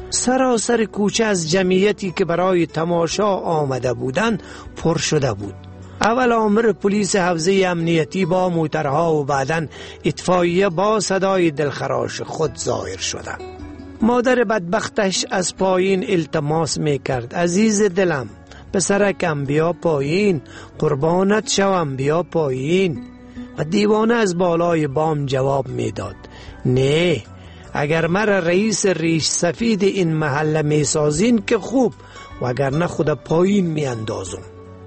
سراسر کوچه از جمعیتی که برای تماشا آمده بودند پر شده بود. اول آمر پلیس حوزه امنیتی با موترها و بعداً اطفائیه با صدای دلخراش خود ظاهر شدند. مادر بدبختش از پایین التماس میکرد: عزیز دلم، پسرکم بیا پایین، قربانت شوم بیا پایین. و دیوانه از بالای بام جواب میداد: نه، اگر مرا رئیس ریش سفید این محله میسازین که خوب، وگرنه خود پایین میاندازم.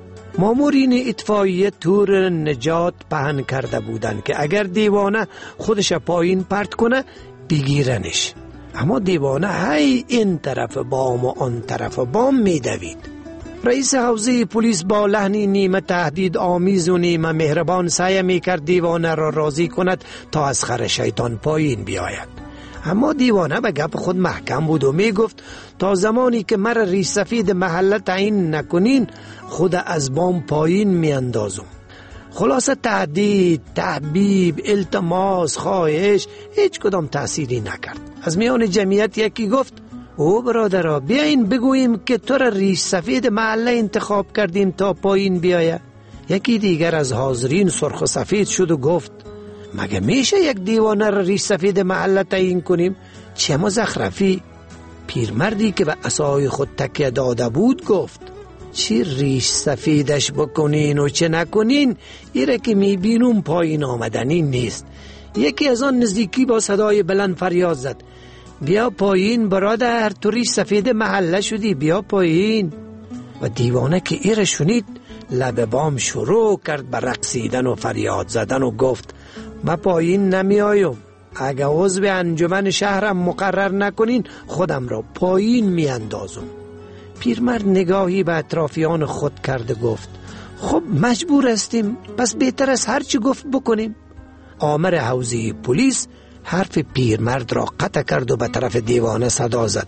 مامورین اطفائیه تور نجات پهن کرده بودند که اگر دیوانه خودش پایین پرت کنه بگیرنش، اما دیوانه هی این طرف بام و آن طرف بام میدوید. رئیس حوزه پلیس با لحنی نیمه تهدید آمیز و نیمه مهربان سعی میکرد دیوانه را راضی کند تا از خر شیطان پایین بیاید، اما دیوانه به گپ خود محکم بود و میگفت: تا زمانی که مرا ریش سفید محله تعیین نکنین خود از بام پایین میاندازم. خلاصه تهدید، تحبیب، التماس، خواهش هیچ کدام تأثیری نکرد. از میان جمعیت یکی گفت: او برادرها، بیاین بگوییم که تو را ریش سفید محله انتخاب کردیم تا پایین بیایه. یکی دیگر از حاضرین سرخ و سفید شد و گفت: مگه میشه یک دیوانه را ریش سفید محله تعیین کنیم؟ چه مزخرفی. پیرمردی که به عصای خود تکیه داده بود گفت: چی ریش سفیدش بکنین و چه نکنین، ایره که میبینم پایین آمدنی نیست. یکی از آن نزدیکی با صدای بلند فریاد زد: بیا پایین برادر، تو ریش سفید محله شدی، بیا پایین. و دیوانه که ایره شنید لب بام شروع کرد به رقصیدن و فریاد زدن و گفت: من پایین نمی آیم، اگه عضو انجمن شهرم مقرر نکنین خودم را پایین می اندازم. پیرمرد نگاهی به اطرافیان خود کرده گفت: خب مجبور هستیم، پس بهتر است هرچی گفت بکنیم. آمر حوزه پلیس حرف پیرمرد را قطع کرد و به طرف دیوانه صدا زد: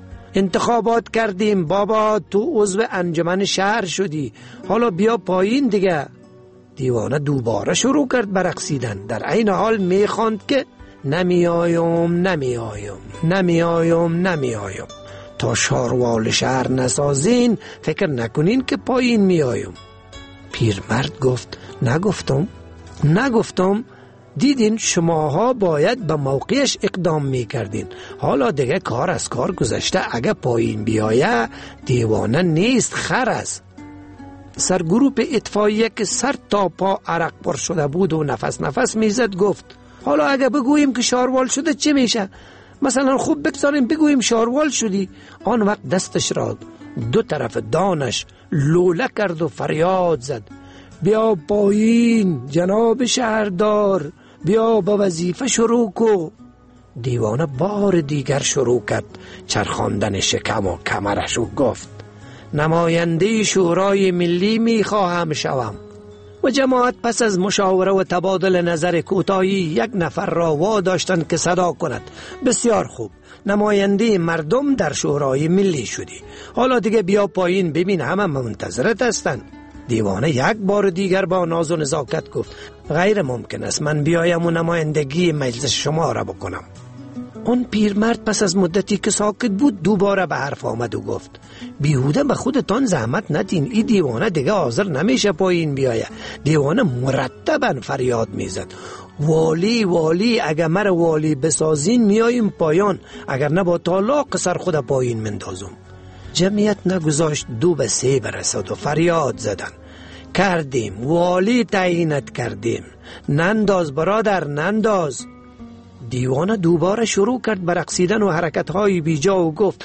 انتخابات کردیم بابا، تو عضو انجمن شهر شدی، حالا بیا پایین دیگه. دیوانه دوباره شروع کرد به رقصیدن، در عین حال میخواند که نمی آیم نمی آیم نمی آیم نمی آیم، تا شاروال شهر نسازین فکر نکنین که پایین می آیم. پیرمرد گفت: نگفتم، دیدین شماها باید به موقعش اقدام می کردین، حالا دیگه کار از کار گذشته، اگه پایین بیایه دیوانه نیست، خر است. سرگروپ اطفائیه که سر تا پا عرق پر شده بود و نفس میزد گفت: حالا اگه بگوییم که شاروال شده چه میشه؟ مثلا خوب بگذاریم بگوییم شاروال شدی. آن وقت دستش را دو طرف دانش لوله کرد و فریاد زد: بیا پایین جناب شهردار، بیا با وظیفه شروع کو. دیوانه بار دیگر شروع کرد چرخاندن شکم و کمرش و گفت: نماینده شورای ملی میخواهم شوم. و جماعت پس از مشاوره و تبادل نظر کوتاهی یک نفر را واداشتند که صدا کند: بسیار خوب، نماینده مردم در شورای ملی شدی، حالا دیگه بیا پایین، ببین همه منتظرت هستند. دیوانه یک بار دیگر با ناز و نزاکت گفت: غیر ممکن است من بیایم و نمایندگی مجلس شما را بکنم. اون پیرمرد پس از مدتی که ساکت بود دوباره به حرف آمد و گفت: بیهوده به خودتان زحمت ندین، این دیوانه دیگه حاضر نمیشه پایین بیایه. دیوانه مرتبا فریاد میزد: والی، اگر مرا والی بسازین میاییم پایان، اگر نه با طلاق سر خود پایین مندازم. جمعیت نگذاشت 2-3 برسد و فریاد زدن: کردیم، والی تعیینت کردیم، ننداز برادر ننداز. دیوانه دوباره شروع کرد به رقصیدن و حرکت‌های بیجا و گفت: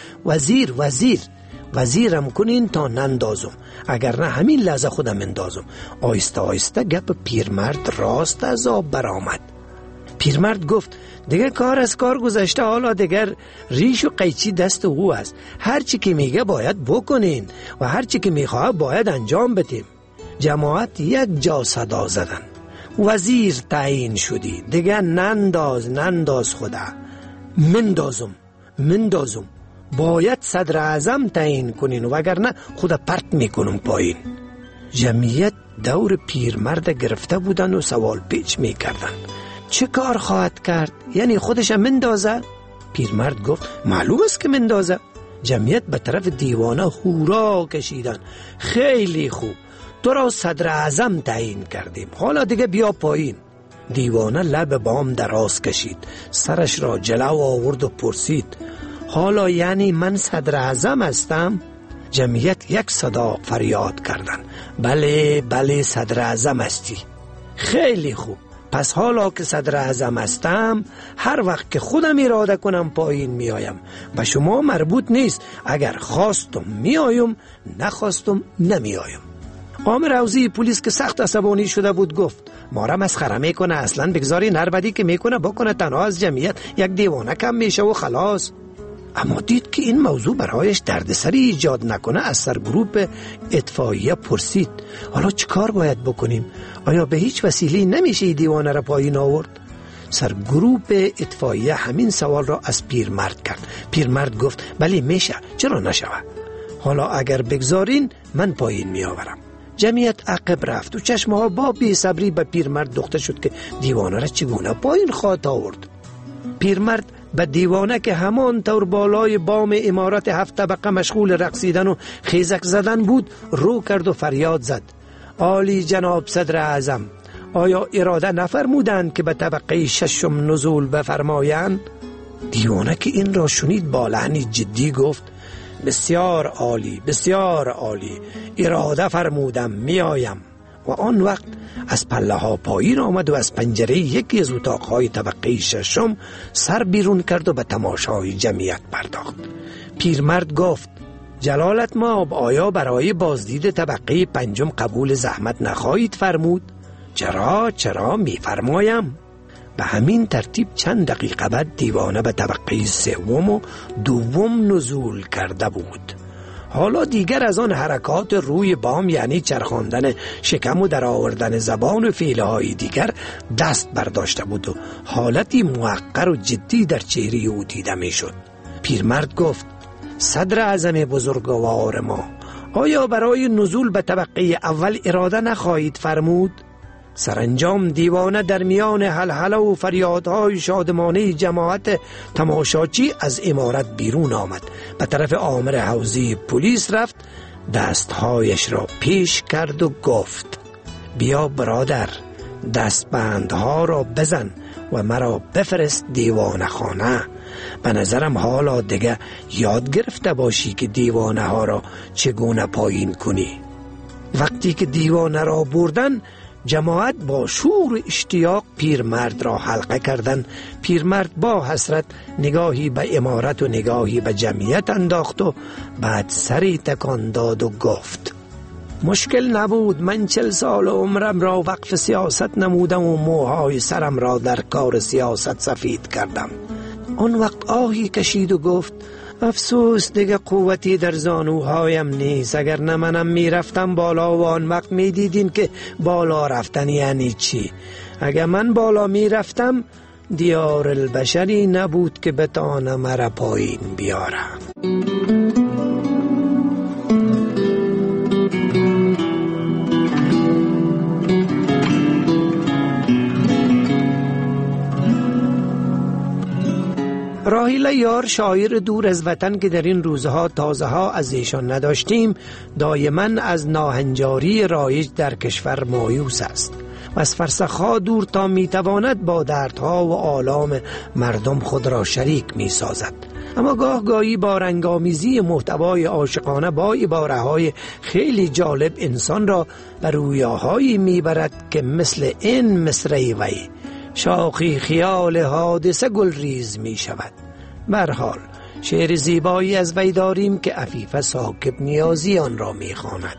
وزیرم کنین تا نندازم، اگر نه همین لحظه خودم اندازم. آیسته آیسته گپ پیرمرد راست از آب برآمد. پیرمرد گفت: دیگه کار از کار گذشته، حالا دیگر ریش و قیچی دست او است، هرچی که میگه باید بکنین و هرچی که میخواه باید انجام بدیم. جماعت یک جا صدا زدن: وزیر تعیین شدی، دیگه ننداز خدا. مندازم، باید صدر اعظم تعیین کنین و وگرنه خدا پرت میکنم پایین. جمعیت دور پیرمرد گرفته بودن و سوال پیچ میکردن: چه کار خواهد کرد؟ یعنی خودش مندازه؟ پیرمرد گفت معلوم است که مندازه. جمعیت به طرف دیوانه هورا کشیدن. خیلی خوب، تو را صدر اعظم تعیین کردیم، حالا دیگه بیا پایین. دیوانه لب بام دراز کشید، سرش را جلو آورد و پرسید حالا یعنی من صدر اعظم هستم؟ جمعیت یک صدا فریاد کردند بله بله صدر اعظم هستی. خیلی خوب، پس حالا که صدر اعظم هستم هر وقت که خودم اراده کنم پایین میایم، به شما مربوط نیست. اگر خواستم میایم، نخواستم نمیایم. آمر حوزی پلیس که سخت عصبانی شده بود گفت ما را مسخره میکنه، اصلا بگذاری نربدی که میکنه بکنه، تنها از جمعیت یک دیوانه کم میشه و خلاص. اما دید که این موضوع برایش دردسری ایجاد نکنه، از سرگروپ اطفائیه پرسید حالا چه کار باید بکنیم؟ آیا به هیچ وسیله نمیشه دیوانه را پایین آورد؟ سرگروپ اطفائیه همین سوال را از پیرمرد کرد. پیرمرد گفت بله میشه، چرا نشود؟ حالا اگر بگذارین من پایین میآورم. جمعیت عقب رفت و چشمها با بی‌صبری به پیرمرد دوخته شد که دیوانه را چگونه پایین خواهد آورد. پیرمرد به دیوانه که همان طور بالای بام عمارت 7 طبقه مشغول رقصیدن و خیزک زدن بود رو کرد و فریاد زد عالی جناب صدر اعظم، آیا اراده نفرمودند که به طبقه 6 نزول بفرمایند؟ دیوانه که این را شنید با لحنی جدی گفت بسیار عالی، بسیار عالی، اراده فرمودم، میایم. و آن وقت از پله ها پایین آمد و از پنجره یکی از اتاقهای طبقه 6 سر بیرون کرد و به تماشای جمعیت پرداخت. پیرمرد گفت جلالت مآب، آیا برای بازدید طبقه 5 قبول زحمت نخواهید فرمود؟ چرا میفرمایم. به همین ترتیب چند دقیقه بعد دیوانه به طبقه 3 و 2 نزول کرده بود. حالا دیگر از آن حرکات روی بام یعنی چرخاندن شکم و در آوردن زبان و فعلهای دیگر دست برداشته بود و حالتی موقر و جدی در چهره او دیده می شد. پیرمرد گفت صدر اعظم بزرگوار ما، آیا برای نزول به طبقه اول اراده نخواهید فرمود؟ سرانجام دیوانه در میان هلهله و فریادهای شادمانه جماعت تماشاچی از عمارت بیرون آمد، به طرف آمر حوزی پلیس رفت، دستهایش را پیش کرد و گفت بیا برادر، دستبندها را بزن و مرا بفرست دیوانه خانه. به نظرم حالا دیگه یاد گرفته باشی که دیوانه ها را چگونه پایین کنی. وقتی که دیوانه را بردن، جماعت با شور و اشتیاق پیرمرد را حلقه کردند. پیرمرد با حسرت نگاهی به عمارت و نگاهی به جمعیت انداخت و بعد سری تکان داد و گفت مشکل نبود، من 40 سال عمرم را وقف سیاست نمودم و موهای سرم را در کار سیاست سفید کردم. آن وقت آهی کشید و گفت افسوس دیگه قوتی در زانوهایم نیست، اگر نه منم میرفتم بالا و آن وقت میدیدین که بالا رفتن یعنی چی. اگر من بالا میرفتم دیار البشری نبود که بتانه مرا پایین بیارم. راحیل یار شاعر دور از وطن که در این روزها تازه ها از ایشان نداشتیم، دایما از ناهنجاری رایج در کشور مایوس است و از فرسخها دور تا میتواند با دردها و آلام مردم خود را شریک می سازد. اما گاهی با رنگامیزی محتوای عاشقانه با عباره‌های خیلی جالب انسان را به رویاهایی میبرد که مثل این مصرعی وی شاخی خیال حادثه گلریز می شود. برحال شعر زیبایی از وی داریم که عفیف ساکب نیازی آن را می خواند.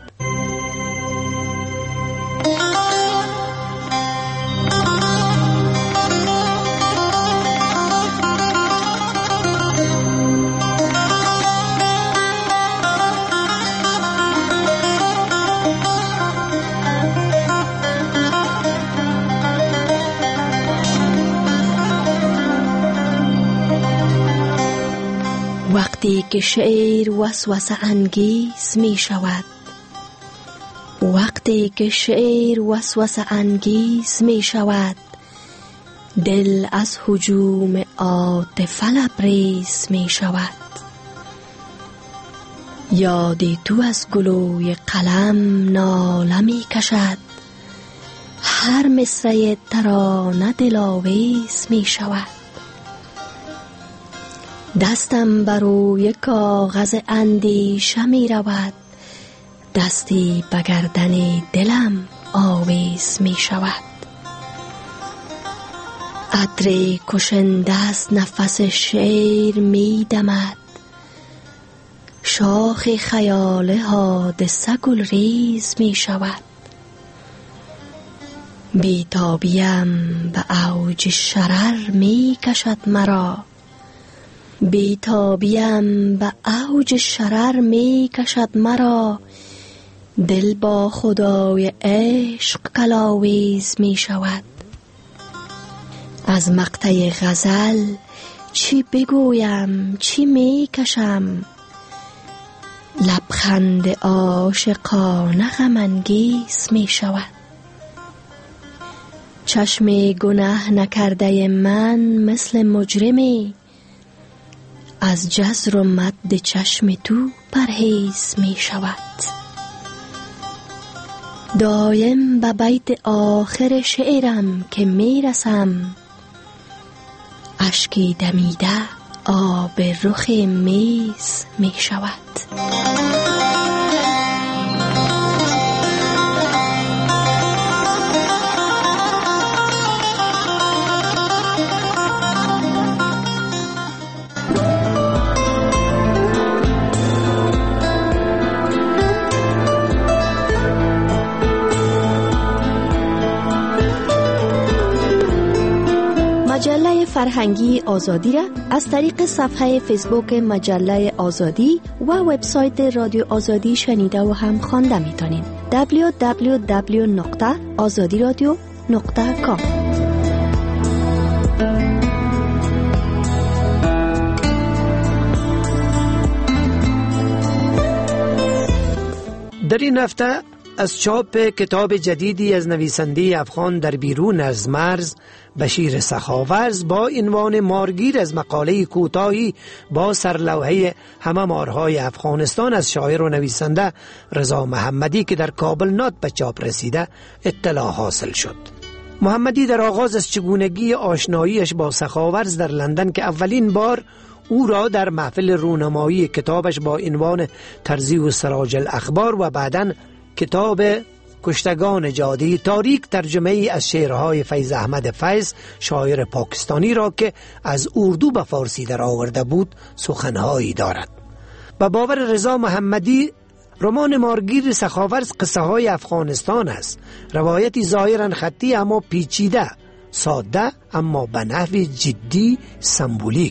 وقتی که شعر وسوسه انگیز می شود، وقتی که شعر وسوسه انگیز می شود، دل از هجوم عاطفه لبریز می شود. یادی تو از گلوی قلم ناله می کشد. هر مصرع ترانه دلاویز می شود. دستم بر روی کاغذ اندیشه می رود. دستی به گردن دلم آویز می شود. عطر کشنده از نفس شعر می دمد. شاخ خیال حادثه گل ریز می شود. بیتابیم به اوج شرر می کشد مرا. بیتابیم به اوج شرر می کشد مرا. دل با خدای عشق قلاویز می شود. از مقطع غزل چی بگویم چی می کشم. لبخند عاشقانه غم انگیز می شود. چشم گناه نکرده من مثل مجرمی. از جزر و مد چشم تو پرهیز می شود. دایم به بیت آخر شعرم که می رسم. اشکی دمیده آب رخ میز می شود. مجله فرهنگی آزادی را از طریق صفحه فیسبوک مجله آزادی و وبسایت رادیو آزادی شنیده و هم خوانده می‌تونید. www.azadiradio.com. در این هفته از چاپ کتاب جدیدی از نویسنده افغان در بیرون از مرز بشیر سخاورز با عنوان مارگیر از مقاله کوتاهی با سرلوحه همه مارهای افغانستان از شاعر و نویسنده رضا محمدی که در کابل نات به چاپ رسیده اطلاع حاصل شد. محمدی در آغاز از چگونگی آشناییش با سخاورز در لندن که اولین بار او را در محفل رونمایی کتابش با عنوان ترضی و سراج الاخبار و بعداً کتاب کشتگان جاده تاریک ترجمه ای از شعرهای فیض احمد فیض شاعر پاکستانی را که از اردو به فارسی در آورده بود سخنهایی دارد. به باور رضا محمدی رمان مارگیر سخاورز قصه های افغانستان است. روایتی ظاهرا خطی اما پیچیده، ساده اما به نحو جدی سمبولیک.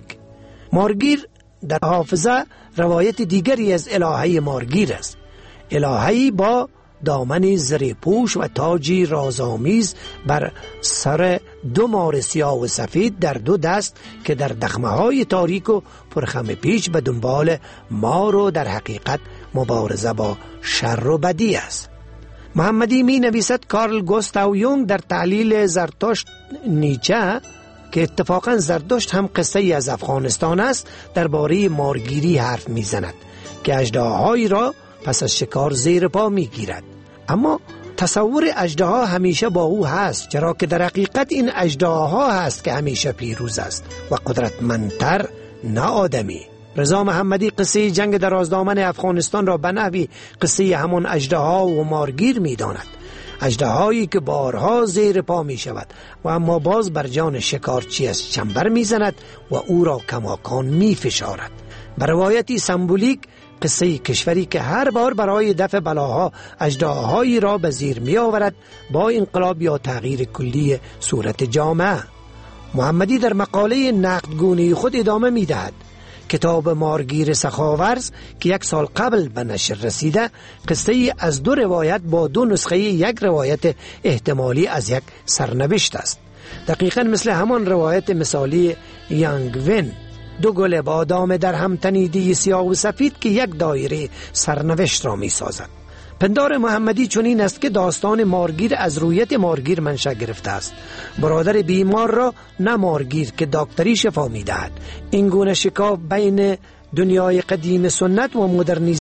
مارگیر در حافظه روایت دیگری از الهه مارگیر است. الهه‌ای با دامن زرپوش و تاجی رازآمیز بر سر دو مار سیاه و سفید در دو دست که در دخمه های تاریک و پرخم پیچ به دنبال مار و در حقیقت مبارزه با شر و بدی است. محمدی می نویسد کارل گوستاو یونگ در تحلیل زرتشت نیچه که اتفاقا زرتشت هم قصه ای از افغانستان است درباره مارگیری حرف می زند که اژدهاهایی را پس از شکار زیر پا می گیرد. اما تصور اژدها همیشه با او هست، چرا که در حقیقت این اژدها هست که همیشه پیروز است و قدرتمندتر نه آدمی. رضا محمدی قصه جنگ درازدامن افغانستان را به نحوی قصه همان اژدها و مارگیر می داند. اژدهایی که بارها زیر پا می شود و اما باز بر جان شکارچی از چنبر می زند و او را کماکان می فشارد. به روایتی سمبولیک قصه کشوری که هر بار برای دفع بلاها اژدهاهایی را به زیر می آورد با انقلاب یا تغییر کلی صورت جامعه. محمدی در مقاله نقدگونی خود ادامه می دهد. کتاب مارگیر سخاورز که 1 سال قبل به نشر رسیده قصه ای از 2 روایت با 2 نسخه یک روایت احتمالی از یک سرنوشت است. دقیقاً مثل همان روایت مثالی یانگ وین، 2 گل بادام در هم تنیده سیاه و سفید که یک دایره سرنوشت را می سازد. پندار محمدی چنین است که داستان مارگیر از رویت مارگیر منشأ گرفته است. برادر بیمار را نه مارگیر که دکتری شفا می‌دهد. این گونه شکاف بین دنیای قدیم سنت و مدرنیسم